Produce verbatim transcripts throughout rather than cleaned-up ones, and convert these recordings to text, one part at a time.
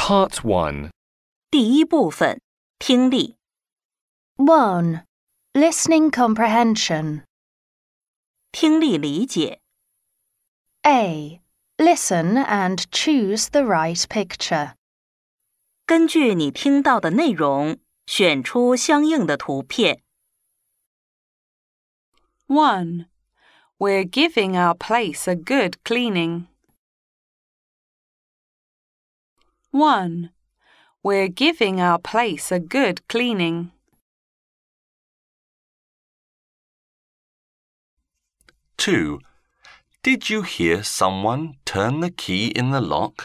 Part one. 第一部分，听力。 one. Listening comprehension. 听力理解。 A. Listen and choose the right picture. 根据你听到的内容，选出相应的图片。 one. We're giving our place a good cleaning. one. We're giving our place a good cleaning. two. Did you hear someone turn the key in the lock?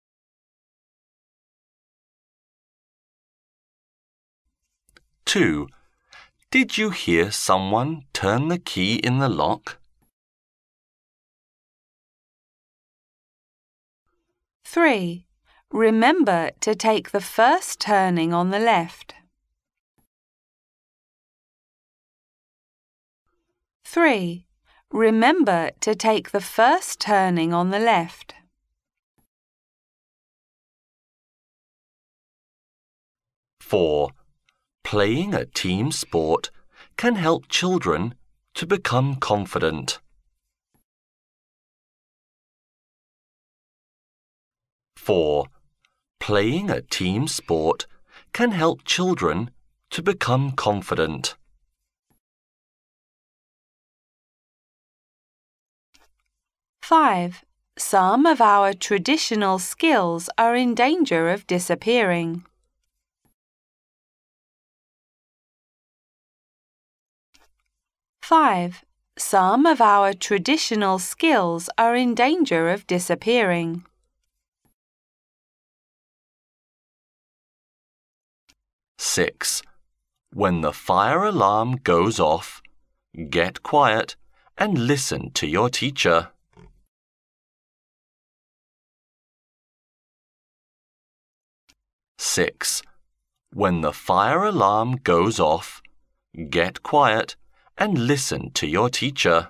two. Did you hear someone turn the key in the lock? three. Remember to take the first turning on the left. three. Remember to take the first turning on the left. four. Playing a team sport can help children to become confident. four. Playing a team sport can help children to become confident. five. Some of our traditional skills are in danger of disappearing. five. Some of our traditional skills are in danger of disappearing. six. When the fire alarm goes off, get quiet and listen to your teacher. six. When the fire alarm goes off, get quiet and listen to your teacher.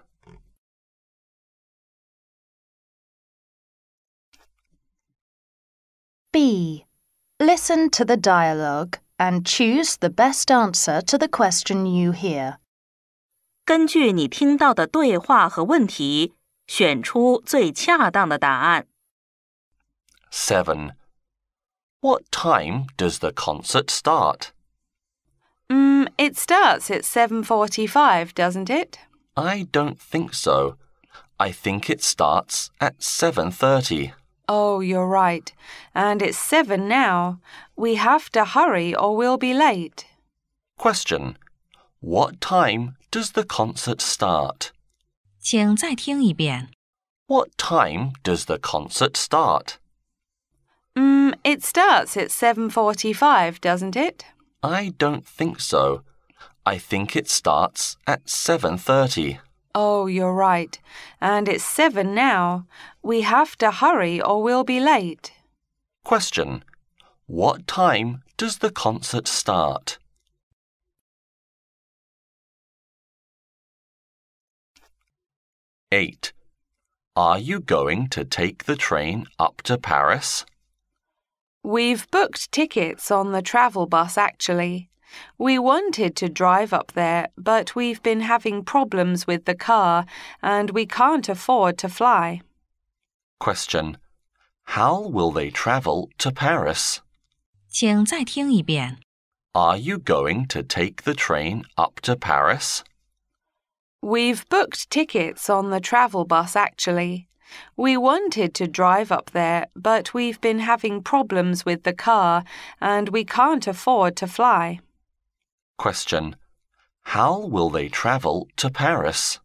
B. Listen to the dialogue and choose the best answer to the question you hear. 根据你听到的对话和问题，选出最恰当的答案。 seven. What time does the concert start? Mm, it starts at seven forty-five, doesn't it? I don't think so. I think it starts at seven thirty. Oh, you're right. And it's seven now. We have to hurry or we'll be late. Question. What time does the concert start? 请再听一遍。 What time does the concert start? Mm, it starts at seven forty-five, doesn't it? I don't think so. I think it starts at seven thirty. Oh, you're right. And it's seven now. We have to hurry or we'll be late. Question. What time does the concert start? eight. Are you going to take the train up to Paris? We've booked tickets on the travel bus, actually. We wanted to drive up there, but we've been having problems with the car and we can't afford to fly. Question. How will they travel to Paris? 请再听一遍。 Are you going to take the train up to Paris? We've booked tickets on the travel bus, actually. We wanted to drive up there, but we've been having problems with the car and we can't afford to fly. Question. How will they travel to Paris?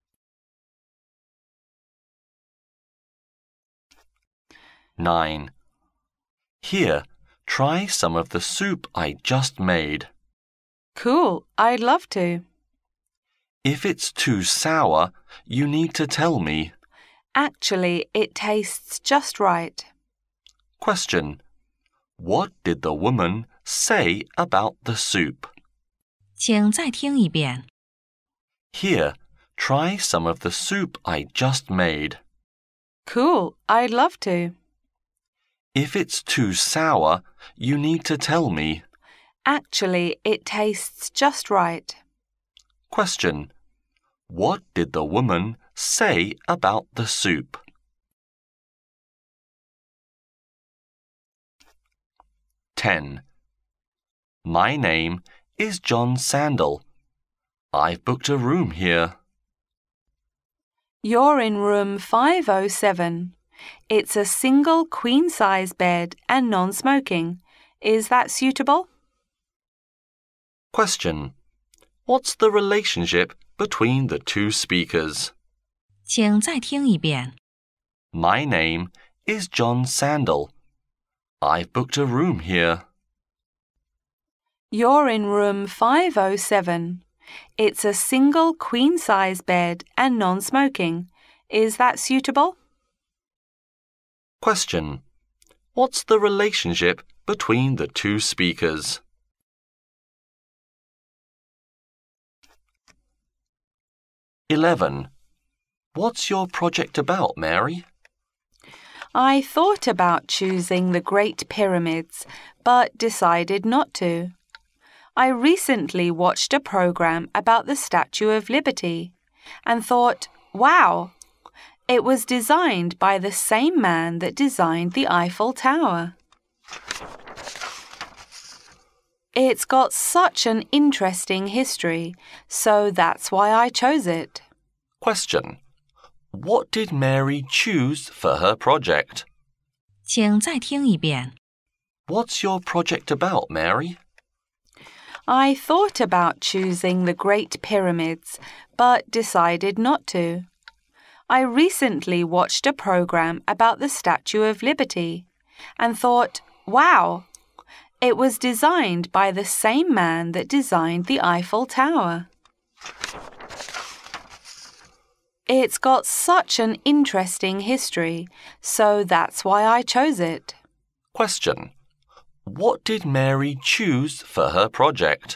nine. Here, try some of the soup I just made. Cool, I'd love to. If it's too sour, you need to tell me. Actually, it tastes just right. Question. What did the woman say about the soup? 请再听一遍。 Here, try some of the soup I just made. Cool, I'd love to. If it's too sour, you need to tell me. Actually, it tastes just right. Question. What did the woman say about the soup? ten. My name is John Sandal. I've booked a room here. You're in room five oh seven. It's a single queen-size bed and non-smoking. Is that suitable? Question. What's the relationship between the two speakers? 请再听一遍。 My name is John Sandal. I've booked a room here. You're in room five oh seven. It's a single queen-size bed and non-smoking. Is that suitable? Question. What's the relationship between the two speakers? eleven. What's your project about, Mary? I thought about choosing the Great Pyramids, but decided not to. I recently watched a program about the Statue of Liberty and thought, wow, it was designed by the same man that designed the Eiffel Tower. It's got such an interesting history, so that's why I chose it. Question. What did Mary choose for her project? 请再听一遍。 What's your project about, Mary? I thought about choosing the Great Pyramids, but decided not to. I recently watched a program about the Statue of Liberty and thought, wow, it was designed by the same man that designed the Eiffel Tower. It's got such an interesting history, so that's why I chose it. Question. What did Mary choose for her project?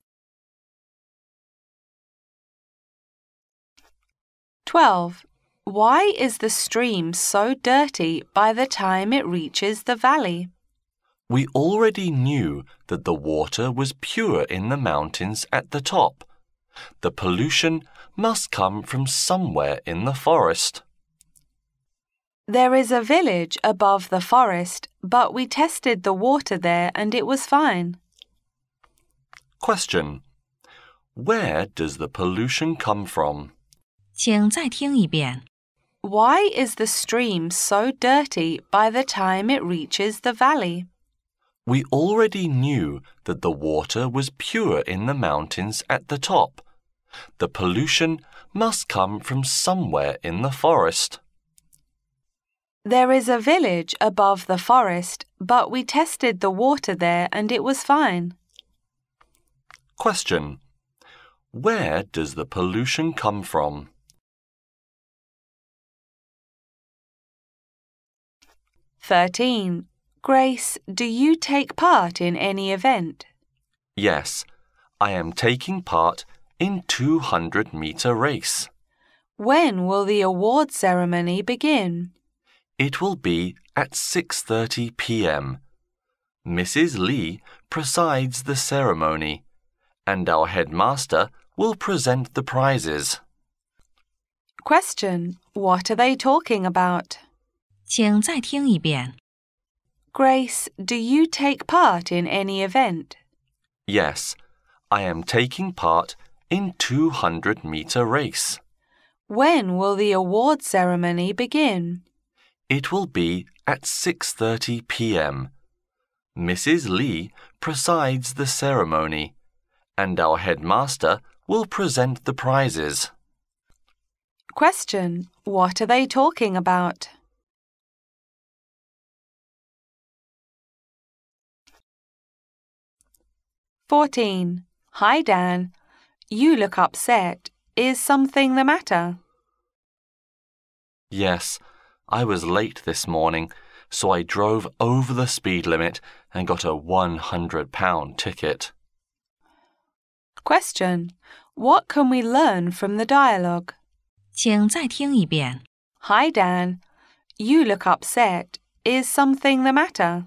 twelve. Why is the stream so dirty by the time it reaches the valley? We already knew that the water was pure in the mountains at the top. The pollution must come from somewhere in the forest. There is a village above the forest, but we tested the water there and it was fine. Question. Where does the pollution come from? 请再听一遍。 Why is the stream so dirty by the time it reaches the valley? We already knew that the water was pure in the mountains at the top. The pollution must come from somewhere in the forest. There is a village above the forest, but we tested the water there and it was fine. Question. Where does the pollution come from? thirteen. Grace, do you take part in any event? Yes, I am taking part in two hundred meter race. When will the award ceremony begin? It will be at six thirty p m Missus Lee presides the ceremony, and our headmaster will present the prizes. Question. What are they talking about? 请再听一遍。 Grace, do you take part in any event? Yes, I am taking part in two hundred meter race. When will the award ceremony begin? It will be at six thirty p m Missus Lee presides the ceremony, and our headmaster will present the prizes. Question. What are they talking about? fourteen. Hi, Dan. You look upset. Is something the matter? Yes, I was late this morning, so I drove over the speed limit and got a one hundred pound ticket. Question. What can we learn from the dialogue? 请再听一遍。 Hi, Dan. You look upset. Is something the matter?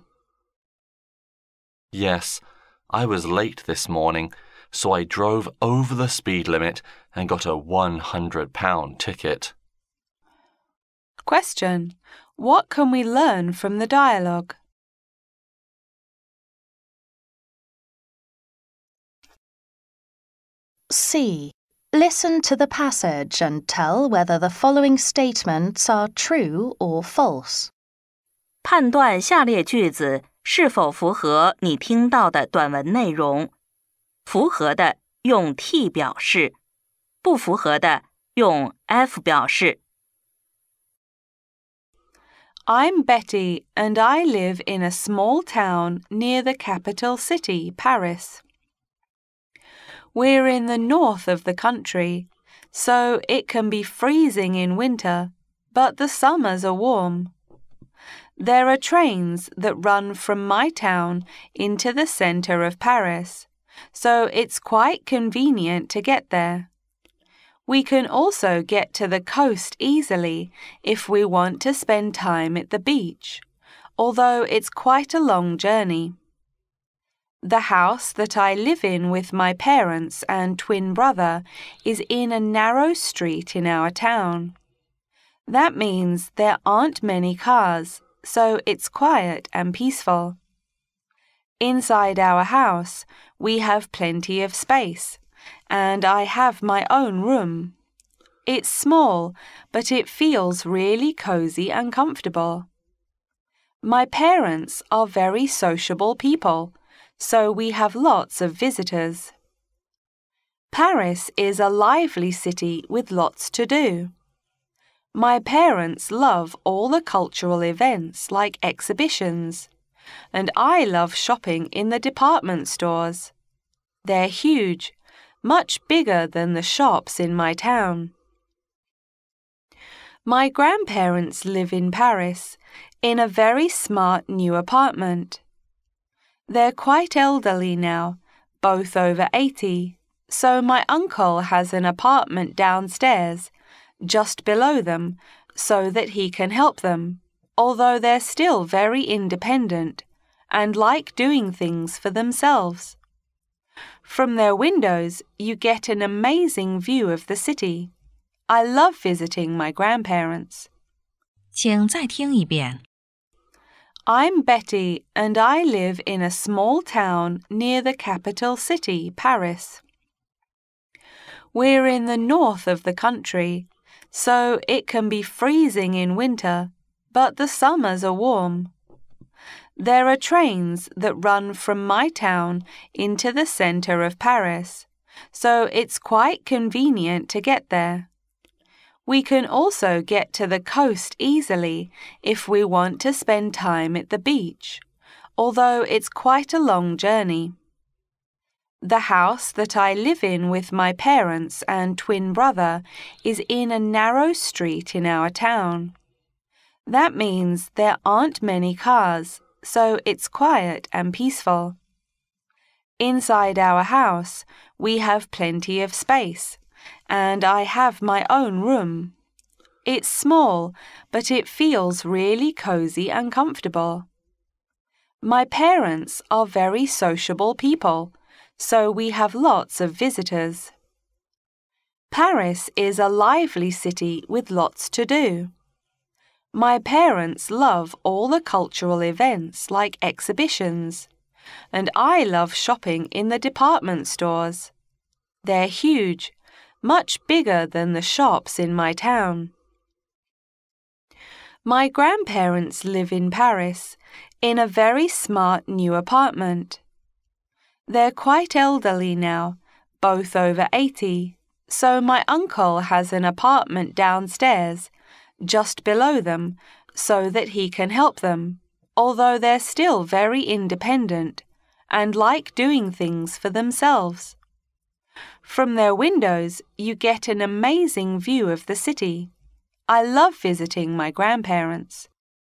Yes, I was late this morning, so I drove over the speed limit and got a one hundred pound ticket. Question. What can we learn from the dialogue? C. Listen to the passage and tell whether the following statements are true or false. 判断下列句子是否符合你听到的短文内容。符合的用 T 表示，不符合的用 F 表示。 I'm Betty and I live in a small town near the capital city, Paris. We're in the north of the country, so it can be freezing in winter, but the summers are warm. There are trains that run from my town into the centre of Paris, so it's quite convenient to get there. We can also get to the coast easily if we want to spend time at the beach, although it's quite a long journey. The house that I live in with my parents and twin brother is in a narrow street in our town. That means there aren't many cars, so it's quiet and peaceful. Inside our house, we have plenty of space, and I have my own room. It's small, but it feels really cozy and comfortable. My parents are very sociable people, so we have lots of visitors. Paris is a lively city with lots to do. My parents love all the cultural events like exhibitions, and I love shopping in the department stores. They're huge, much bigger than the shops in my town. My grandparents live in Paris, in a very smart new apartment. They're quite elderly now, both over eighty, so my uncle has an apartment downstairs, just below them, so that he can help them, although they're still very independent and like doing things for themselves. From their windows, you get an amazing view of the city. I love visiting my grandparents. 请再听一遍。 I'm Betty and I live in a small town near the capital city, Paris. We're in the north of the country, so it can be freezing in winter, but the summers are warm. There are trains that run from my town into the centre of Paris, so it's quite convenient to get there. We can also get to the coast easily if we want to spend time at the beach, although it's quite a long journey. The house that I live in with my parents and twin brother is in a narrow street in our town. That means there aren't many cars, so it's quiet and peaceful. Inside our house, we have plenty of space, and I have my own room. It's small, but it feels really cozy and comfortable. My parents are very sociable people, so we have lots of visitors. Paris is a lively city with lots to do. My parents love all the cultural events like exhibitions, and I love shopping in the department stores. They're huge, much bigger than the shops in my town. My grandparents live in Paris, in a very smart new apartment. They're quite elderly now, both over eighty, so my uncle has an apartment downstairs, just below them, so that he can help them, although they're still very independent and like doing things for themselves. From their windows, you get an amazing view of the city. I love visiting my grandparents.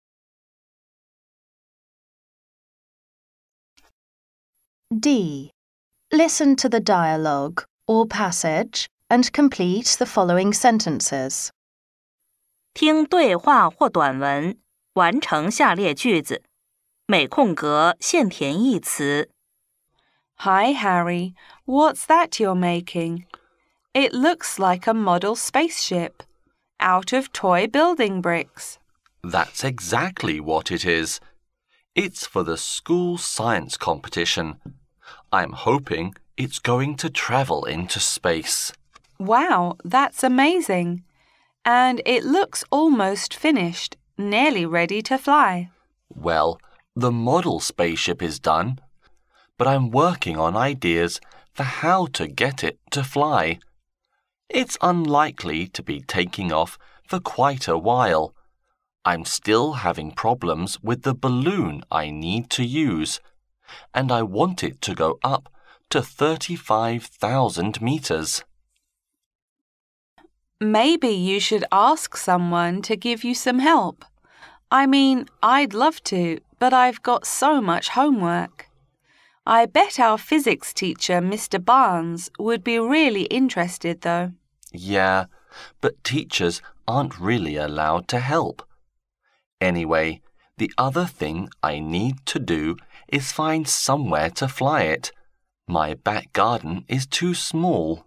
D. Listen to the dialogue or passage and complete the following sentences. 听对话或短文， 完成下列句子，每空格现填一词。 Hi, Harry. What's that you're making? It looks like a model spaceship, out of toy building bricks. That's exactly what it is. It's for the school science competition. I'm hoping it's going to travel into space. Wow, that's amazing. And it looks almost finished, nearly ready to fly. Well, the model spaceship is done, but I'm working on ideas for how to get it to fly. It's unlikely to be taking off for quite a while. I'm still having problems with the balloon I need to use, and I want it to go up to thirty-five thousand meters. Maybe you should ask someone to give you some help. I mean, I'd love to, but I've got so much homework. I bet our physics teacher, Mister Barnes, would be really interested, though. Yeah, but teachers aren't really allowed to help. Anyway, the other thing I need to do is find somewhere to fly it. My back garden is too small.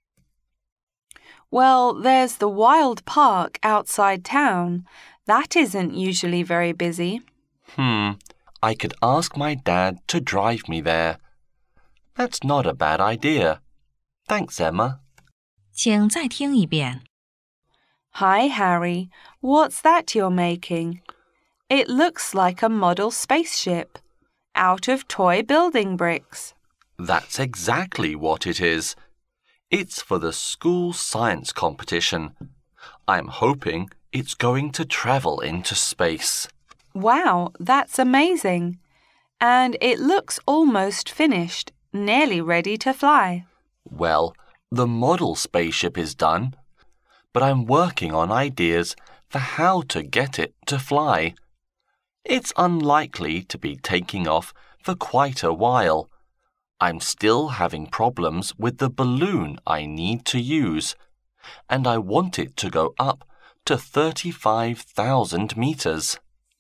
Well, there's the wild park outside town. That isn't usually very busy. Hmm, I could ask my dad to drive me there. That's not a bad idea. Thanks, Emma. 请再听一遍。 Hi, Harry. What's that you're making? It looks like a model spaceship, out of toy building bricks. That's exactly what it is. It's for the school science competition. I'm hoping it's going to travel into space. Wow, that's amazing. And it looks almost finished, nearly ready to fly. Well, the model spaceship is done, but I'm working on ideas for how to get it to fly. It's unlikely to be taking off for quite a while. I'm still having problems with the balloon I need to use, and I want it to go up to thirty-five thousand meters.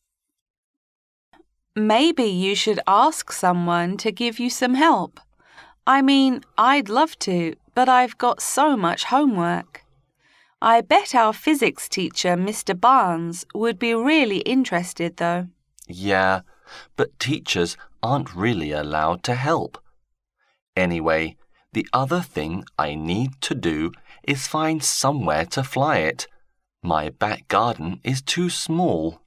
Maybe you should ask someone to give you some help. I mean, I'd love to, but I've got so much homework. I bet our physics teacher, Mister Barnes, would be really interested, though. Yeah, but teachers aren't really allowed to help. Anyway, the other thing I need to do is find somewhere to fly it. My back garden is too small.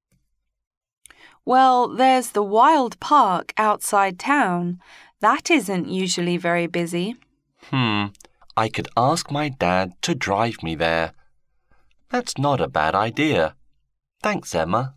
Well, there's the wild park outside town. That isn't usually very busy. Hmm, I could ask my dad to drive me there. That's not a bad idea. Thanks, Emma.